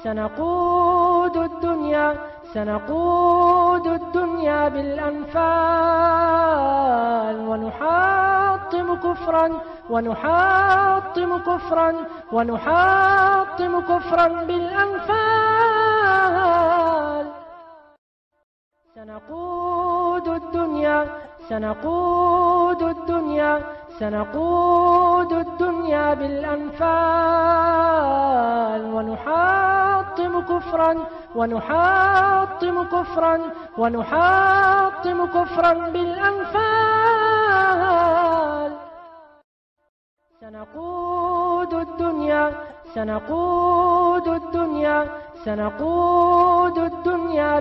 سنقود الدنيا سنقود الدنيا بالأنفال ونحطم كفرا ونحطم كفرا ونحطم كفرا بالأنفال سنقود الدنيا سنقود الدنيا سنقود الدنيا بالأنفال ونحطم كفرا ونحطم كفرا ونحطم كفرا بالأنفال سنقود الدنيا سنقود الدنيا سنقود الدنيا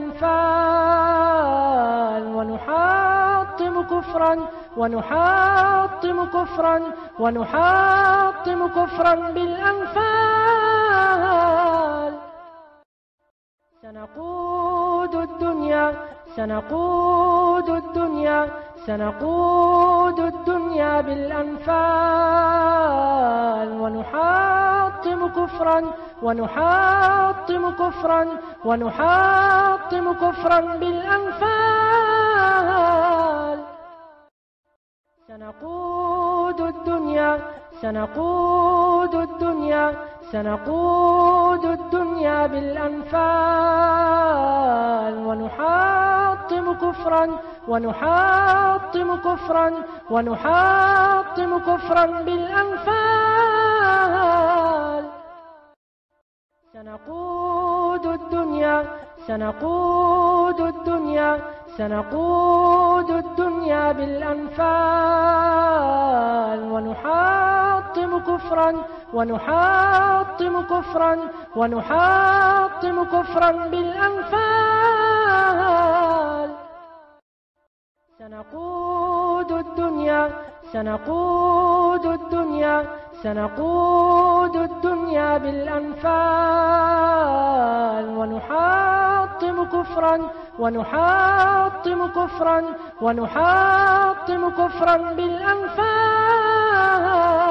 بالأنفال ونحطم كفرا ونحطم كفرا ونحطم كفرا بالأنفال سنقود الدنيا سنقود الدنيا سنقود الدنيا بالأنفال ونحطم كفرا ونحطم كفرا ونحطم كفرا بالأنفال سنقود الدنيا سنقود الدنيا سنقود الدنيا بالأنفال ونحطم كفرا ونحطم كفرا ونحطم كفرا بالأنفال سنقود الدنيا سنقود الدنيا سنقود الدنيا بالأنفال ونحطم كفرا ونحطم كفرا ونحطم كفرا بالأنفال سنقود الدنيا سنقود الدنيا سنقود الدنيا بالأنفال ونحطم كفرا ونحطم كفرا ونحطم كفرا بالأنفال